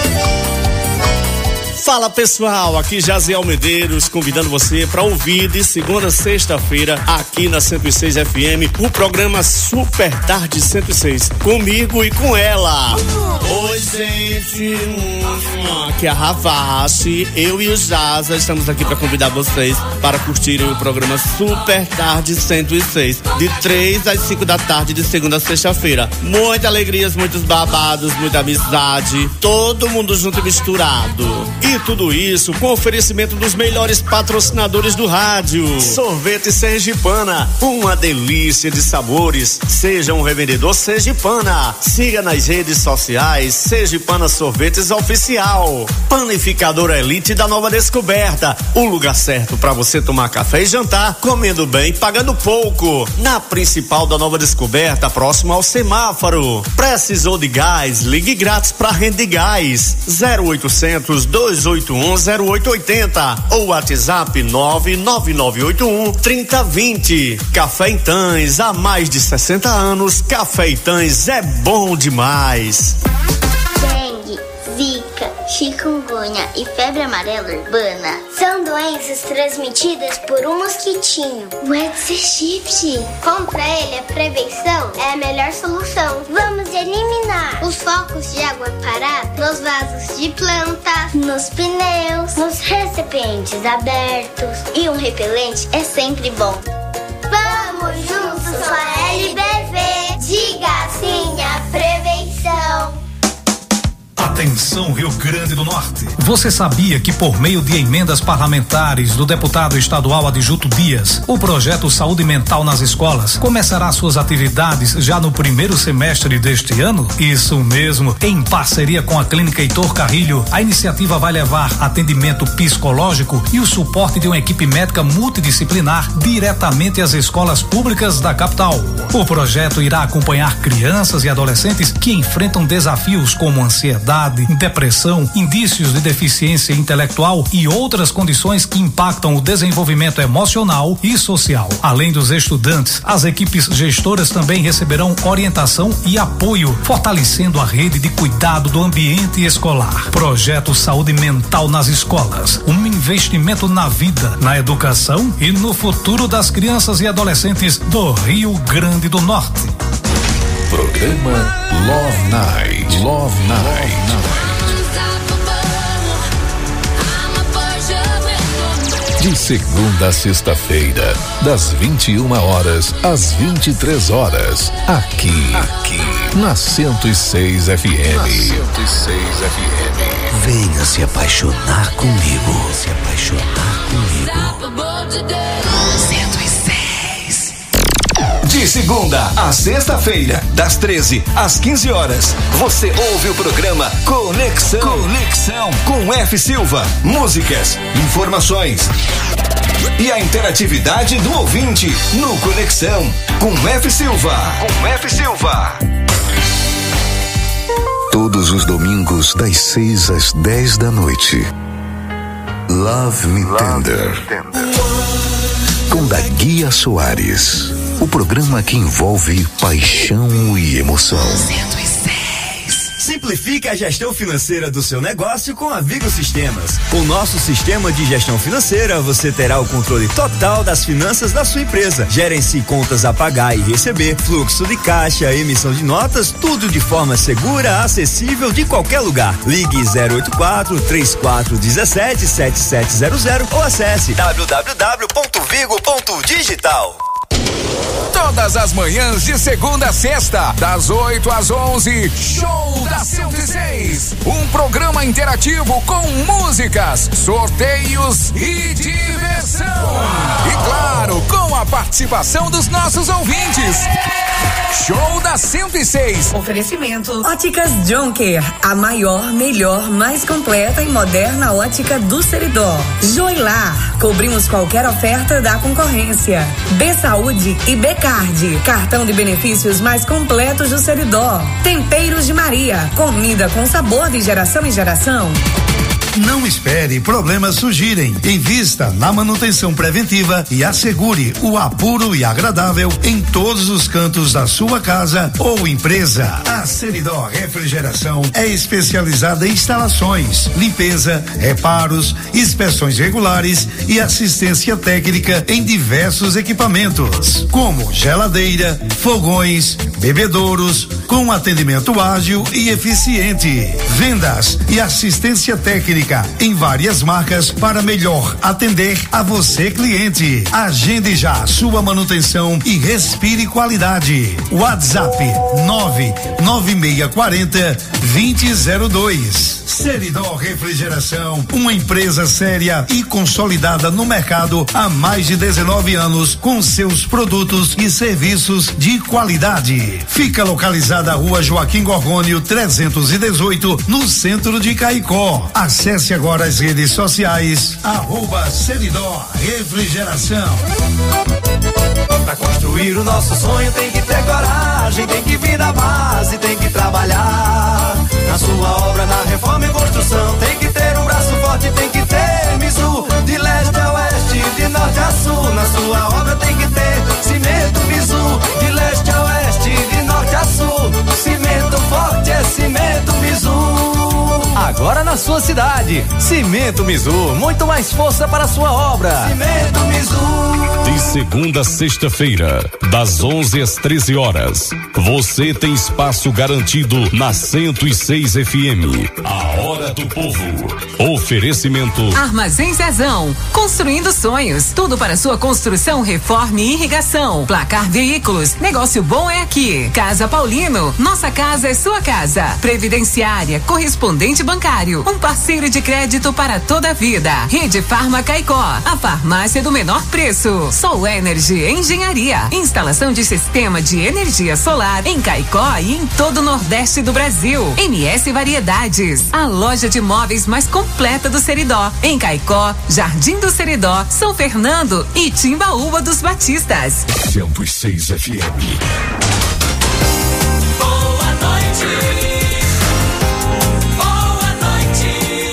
Fala pessoal, aqui Jaziel Medeiros convidando você para ouvir de segunda a sexta-feira aqui na cento e seis F M o programa Super Tarde cento e seis, comigo e com ela. Oi gente, aqui é a Ravache, eu e o Jaza estamos aqui para convidar vocês para curtirem o programa Super Tarde cento e seis, de três às cinco da tarde de segunda a sexta-feira. Muitas alegrias, muitos babados, muita amizade, todo mundo junto e misturado. E tudo isso com oferecimento dos melhores patrocinadores do rádio. Sorvete Sergipana, uma delícia de sabores. Seja um revendedor Sergipana. Siga nas redes sociais Sergipana Sorvetes Oficial. Panificadora Elite da Nova Descoberta, o lugar certo para você tomar café e jantar, comendo bem, pagando pouco. Na principal da Nova Descoberta, próximo ao semáforo. Precisou de gás? Ligue grátis para Rende Gás. zero oitocentos, dois oito um, zero oito oito zero ou WhatsApp nove nove nove oito um, três zero dois zero. Café Itãs, há mais de sessenta anos, Café Itãs é bom demais.
Dengue, zika, chikungunya e febre amarela urbana são doenças transmitidas por um mosquitinho, o Aedes aegypti. Contra ele, a prevenção é a melhor solução. Vamos eliminar os focos de água parada nos vasos de plantas, nos pneus, nos recipientes abertos. E um repelente é sempre bom. Vamos juntos com a L B V. Diga sim à prevenção.
Atenção, Rio Grande do Norte. Você sabia que por meio de emendas parlamentares do deputado estadual Adjuto Dias, o projeto Saúde Mental nas Escolas começará suas atividades já no primeiro semestre deste ano? Isso mesmo, em parceria com a Clínica Heitor Carrilho, a iniciativa vai levar atendimento psicológico e o suporte de uma equipe médica multidisciplinar diretamente às escolas públicas da capital. O projeto irá acompanhar crianças e adolescentes que enfrentam desafios como ansiedade, depressão, indícios de deficiência intelectual e outras condições que impactam o desenvolvimento emocional e social. Além dos estudantes, as equipes gestoras também receberão orientação e apoio, fortalecendo a rede de cuidado do ambiente escolar. Projeto Saúde Mental nas Escolas, um investimento na vida, na educação e no futuro das crianças e adolescentes do Rio Grande do Norte.
Programa Love Night. Love Night. De segunda a sexta-feira, das vinte e uma horas às vinte e três horas, aqui, aqui na cento e seis F M. Na cento e seis F M.
Venha se apaixonar comigo. Se apaixonar comigo. cento e seis.
De segunda a sexta-feira, das treze às quinze horas, você ouve o programa Conexão. Conexão com F. Silva. Músicas, informações e a interatividade do ouvinte no Conexão com F. Silva. Com F. Silva.
Todos os domingos, das seis às dez da noite. Love Me Tender. Com da Guia Soares. O programa que envolve paixão e emoção.
cento e seis. Simplifique a gestão financeira do seu negócio com a Vigo Sistemas. Com o nosso sistema de gestão financeira, você terá o controle total das finanças da sua empresa. Gerencie contas a pagar e receber, fluxo de caixa, emissão de notas, tudo de forma segura, acessível de qualquer lugar. Ligue zero oito quatro, três quatro um sete, sete sete zero zero ou acesse w w w ponto vigo ponto digital.
Todas as manhãs de segunda a sexta, das oito às onze, Show da cento e seis. Um programa interativo com músicas, sorteios e diversão. E claro, com a participação dos nossos ouvintes. Show da cento e seis.
Oferecimento Óticas Jonker, a maior, melhor, mais completa e moderna ótica do Seridó. Joilar, cobrimos qualquer oferta da concorrência. B Saúde e B Card, cartão de benefícios mais completos do Seridó. Temperos de Maria, comida com sabor de geração em geração.
Não espere problemas surgirem. Invista na manutenção preventiva e assegure o apuro e agradável em todos os cantos da sua casa ou empresa. A Seridó Refrigeração é especializada em instalações, limpeza, reparos, inspeções regulares e assistência técnica em diversos equipamentos, como geladeira, fogões, bebedouros, com atendimento ágil e eficiente. Vendas e assistência técnica em várias marcas para melhor atender a você, cliente. Agende já sua manutenção e respire qualidade. WhatsApp nove nove seis quatro zero, dois zero zero dois. Seridó Refrigeração, uma empresa séria e consolidada no mercado há mais de dezenove anos com seus produtos e serviços de qualidade. Fica localizada a Rua Joaquim Gorgônio trezentos e dezoito, no centro de Caicó. Acesse agora as redes sociais, arroba Seridó Refrigeração.
Pra construir o nosso sonho tem que ter coragem, tem que vir da base, tem que trabalhar. Na sua obra, na reforma e construção, tem que ter um braço forte, tem que ter Mizu. De leste a oeste, de norte a sul, na sua obra tem que ter cimento Mizu. De leste a oeste, de norte a sul, cimento forte é cimento Mizu.
Agora
na sua cidade. Cimento Mizu, muito mais força para a sua obra.
Cimento Mizu.
De segunda a sexta-feira, das onze às treze horas, você tem espaço garantido na cento e seis F M. A Hora do Povo. Oferecimento
Armazém Zezão, construindo sonhos, tudo para sua construção, reforma e irrigação. Placar Veículos, negócio bom é aqui. Casa Paulino, nossa casa é sua casa. Previdenciária, correspondente bancário, um parceiro de crédito para toda a vida. Rede Farma Caicó, a farmácia do menor preço. Sol Energy Engenharia, instalação de sistema de energia solar em Caicó e em todo o Nordeste do Brasil. M S Variedades, a loja de móveis mais completa do Seridó, em Caicó, Jardim do Seridó, São Fernando e Timbaúba dos Batistas.
cento e seis F M.
Boa noite. Boa noite.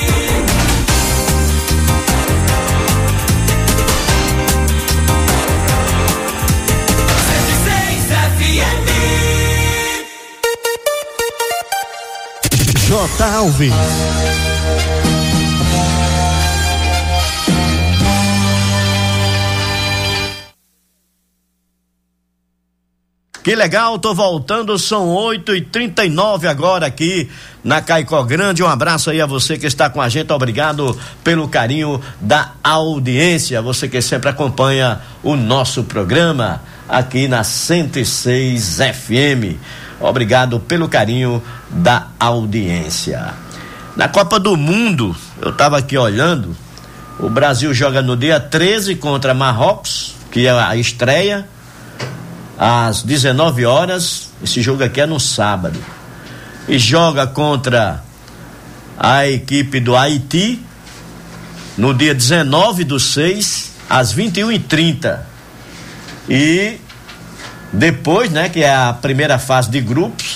cento e seis F M.
J. Alves. Que legal, tô voltando, são oito e trinta e nove agora aqui na Caicó Grande. Um abraço aí a você que está com a gente, obrigado pelo carinho da audiência, você que sempre acompanha o nosso programa aqui na cento e seis F M. Obrigado pelo carinho da audiência. Na Copa do Mundo, eu estava aqui olhando, o Brasil joga no dia treze contra Marrocos, que é a estreia, às dezenove horas. Esse jogo aqui é no sábado. E joga contra a equipe do Haiti no dia dezenove do seis, às vinte e uma e trinta. E depois, né, que é a primeira fase de grupos,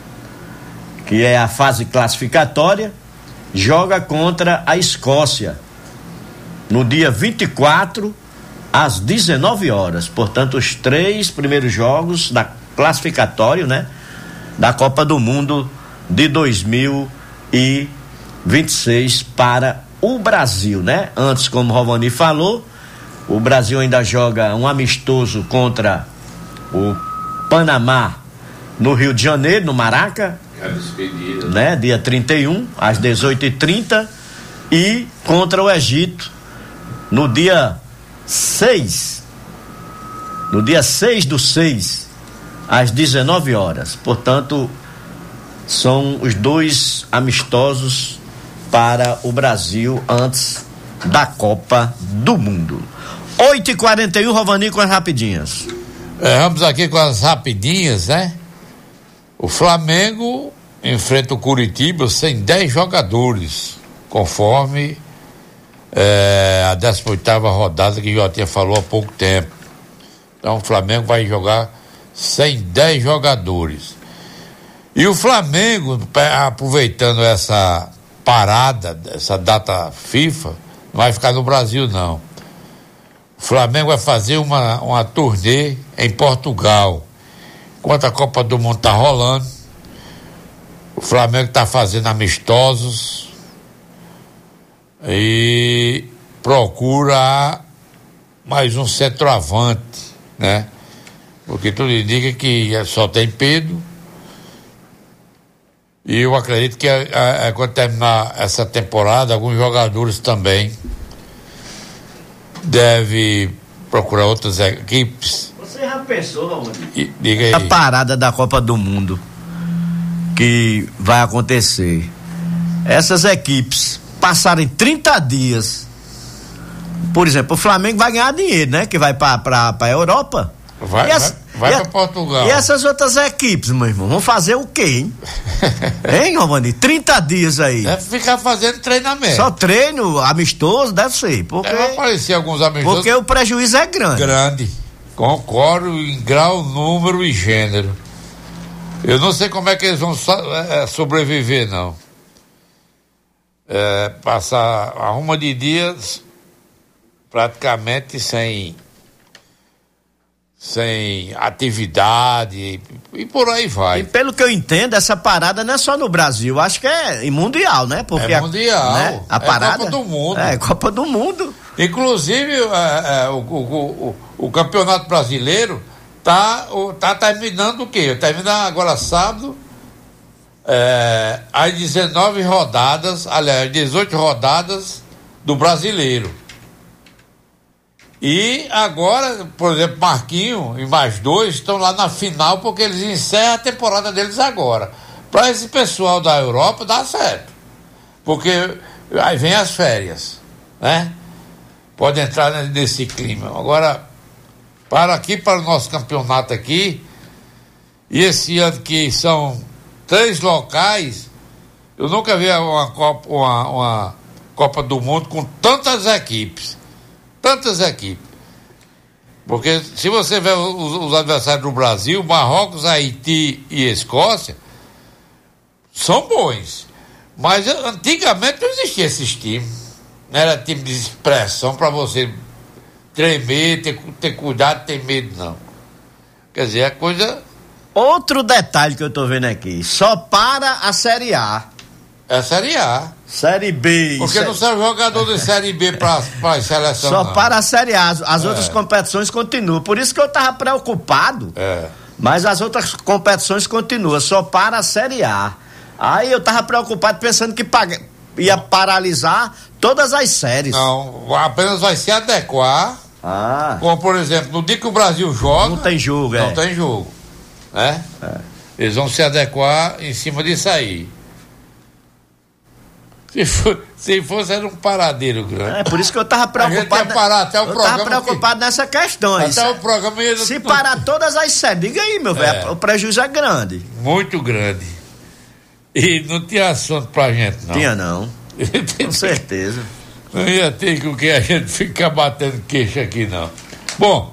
que é a fase classificatória, joga contra a Escócia no dia vinte e quatro, às dezenove horas. Portanto, os três primeiros jogos da classificatório, né, da Copa do Mundo de dois mil e vinte e seis para o Brasil, né? Antes, como o Rovani falou, o Brasil ainda joga um amistoso contra o Panamá no Rio de Janeiro, no Maraca,
a despedida,
né? Dia trinta e um, às dezoito e trinta, e contra o Egito no dia seis, no dia seis do seis, às dezenove horas. Portanto, são os dois amistosos para o Brasil antes da Copa do Mundo. oito e quarenta e um, Rovani, com as rapidinhas.
É, vamos aqui com as rapidinhas, né? O Flamengo enfrenta o Curitiba sem dez jogadores, conforme É, a décima oitava rodada que já tinha falou há pouco tempo. Então o Flamengo vai jogar sem dez jogadores. E o Flamengo, aproveitando essa parada, essa data FIFA, não vai ficar no Brasil não. O Flamengo vai fazer uma, uma turnê em Portugal. Enquanto a Copa do Mundo está rolando, o Flamengo está fazendo amistosos e procura mais um centroavante, né? Porque tudo indica que só tem Pedro, e eu acredito que a, a, quando terminar essa temporada, alguns jogadores também devem procurar outras equipes.
Você já pensou, mano?
E, diga aí.
A parada da Copa do Mundo que vai acontecer, essas equipes passarem trinta dias, por exemplo, o Flamengo vai ganhar dinheiro, né? Que vai pra, pra, pra Europa.
Vai,
essa,
vai, vai pra Portugal.
E essas outras equipes, meu irmão, vão fazer o quê, hein? Hein, Romani? trinta dias aí.
Deve ficar fazendo treinamento.
Só treino amistoso, deve ser. Porque,
deve aparecer alguns amistosos.
Porque o prejuízo é grande.
Grande. Concordo em grau, número e gênero. Eu não sei como é que eles vão so, é, sobreviver, não. É, passar a uma de dias praticamente sem sem atividade e, e por aí vai.
E pelo que eu entendo, essa parada não é só no Brasil, acho que é mundial, né? Porque
é mundial,
a, né? a
é
parada,
Copa do Mundo.
É, Copa do Mundo.
Inclusive, é, é, o, o, o, o Campeonato Brasileiro tá, o, tá terminando o quê? Termina agora sábado, é, as dezenove rodadas, aliás, dezoito rodadas do Brasileiro. E agora, por exemplo, Marquinho e mais dois estão lá na final porque eles encerram a temporada deles agora. Para esse pessoal da Europa dá certo, porque aí vem as férias, né? Pode entrar nesse clima. Agora, para aqui, para o nosso campeonato aqui, e esse ano que são três locais, eu nunca vi uma Copa, uma, uma Copa do Mundo com tantas equipes. Tantas equipes. Porque se você vê os, os adversários do Brasil, Marrocos, Haiti e Escócia, são bons. Mas antigamente não existia esses times. Não era time de expressão para você tremer, ter, ter cuidado, ter medo, não. Quer dizer, a coisa.
Outro detalhe que eu tô vendo aqui: só para a Série A.
É a Série A.
Série B.
Porque
sé...
não são jogador de Série B para a seleção.
Só
não.
para a Série A. As, as
é.
outras competições continuam. Por isso que eu tava preocupado.
É.
Mas as outras competições continuam. Só para a Série A. Aí eu tava preocupado pensando que paga... ia paralisar todas as séries.
Não, apenas vai se adequar.
Ah.
Como, por exemplo, no dia que o Brasil joga.
Não tem jogo,
Não
é.
tem jogo. Né?
É.
Eles vão se adequar em cima disso aí. Se, for, se fosse, era um paradeiro grande.
É, por isso que eu tava preocupado.
A gente ia parar até o
eu
programa.
Eu tava preocupado
que...
nessa questão.
Até
isso.
o programa ia...
Se parar todas as séries, diga aí, meu velho,
é.
o prejuízo é grande.
Muito grande. E não tinha assunto pra gente, não.
Tinha, não. Com certeza.
Não ia ter com que a gente ficar batendo queixo aqui, não. Bom,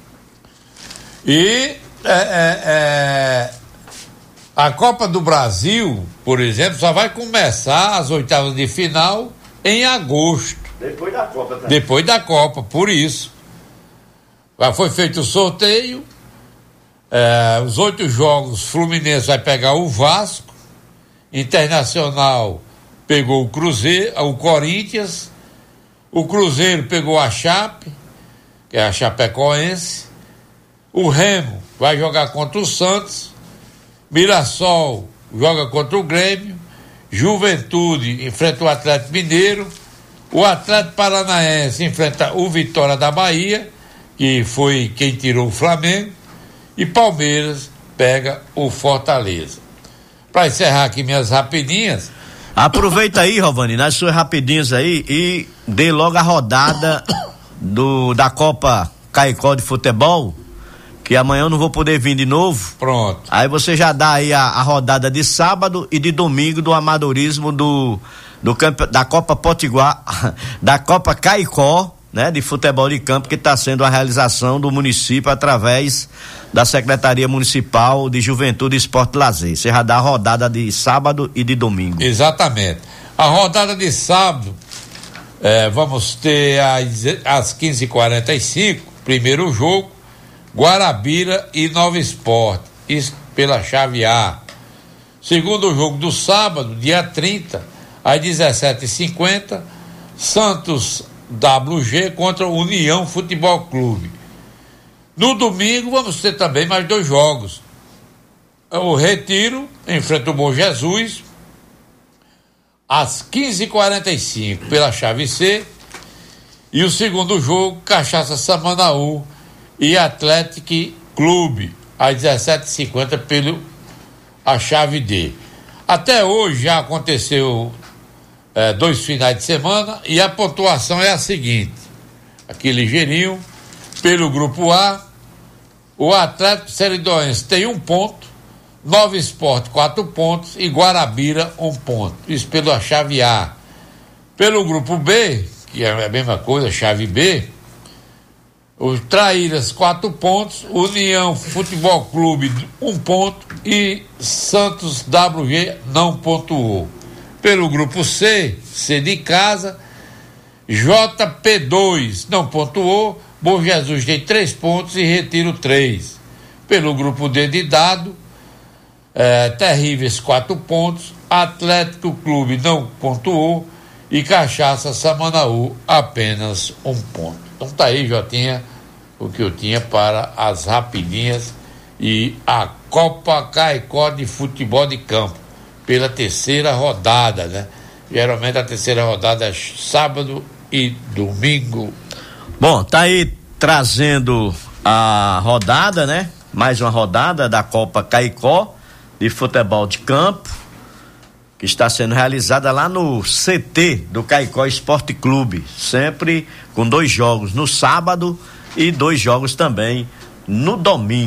e é, é, é, a Copa do Brasil, por exemplo, só vai começar as oitavas de final em agosto.
Depois da Copa, tá?
Depois da Copa, por isso. Já foi feito o sorteio, é, os oito jogos, Fluminense vai pegar o Vasco, Internacional pegou o Cruzeiro, o Corinthians, o Cruzeiro pegou a Chape, que é a Chapecoense, o Remo vai jogar contra o Santos, Mirassol joga contra o Grêmio, Juventude enfrenta o Atlético Mineiro, o Atlético Paranaense enfrenta o Vitória da Bahia, que foi quem tirou o Flamengo, e Palmeiras pega o Fortaleza. Para encerrar aqui minhas rapidinhas.
Aproveita aí, Rovani, nas suas rapidinhas aí e dê logo a rodada do, da Copa Caicó de Futebol, que amanhã eu não vou poder vir de novo.
Pronto.
Aí você já dá aí a, a rodada de sábado e de domingo do amadorismo do, do campo, da Copa Potiguar, da Copa Caicó, né, de futebol de campo, que está sendo a realização do município através da Secretaria Municipal de Juventude, Esporte e Lazer. Você já dá a rodada de sábado e de domingo.
Exatamente. A rodada de sábado, é, vamos ter às, às quinze e quarenta e cinco, primeiro jogo, Guarabira e Nova Esporte, isso pela chave A. Segundo jogo do sábado, dia trinta, às dezessete e cinquenta, Santos W G contra o União Futebol Clube. No domingo vamos ter também mais dois jogos. O Retiro enfrenta o Bom Jesus às quinze e quarenta e cinco pela chave C, e o segundo jogo, Cachaça Samanaú e Atlético Clube às dezessete e cinquenta pelo a chave D. Até hoje já aconteceu é, dois finais de semana e a pontuação é a seguinte, aqui ligeirinho, pelo grupo A, o Atlético Seridóense tem um ponto, Nova Esporte quatro pontos e Guarabira um ponto, isso pela chave A. Pelo grupo B, que é a mesma coisa, chave B, o Traíras quatro pontos, União Futebol Clube um ponto e Santos W G não pontuou. Pelo grupo C, C de casa, J P dois não pontuou, Bom Jesus tem três pontos e Retiro três. Pelo grupo D de dado, é, Terríveis quatro pontos, Atlético Clube não pontuou e Cachaça Samanaú apenas um ponto. Então tá aí, Jotinha, o que eu tinha para as rapidinhas e a Copa Caicó de Futebol de Campo, pela terceira rodada, né? Geralmente a terceira rodada é sábado e domingo.
Bom, tá aí trazendo a rodada, né? Mais uma rodada da Copa Caicó de Futebol de Campo, que está sendo realizada lá no C T do Caicó Esporte Clube, sempre com dois jogos no sábado e dois jogos também no domingo.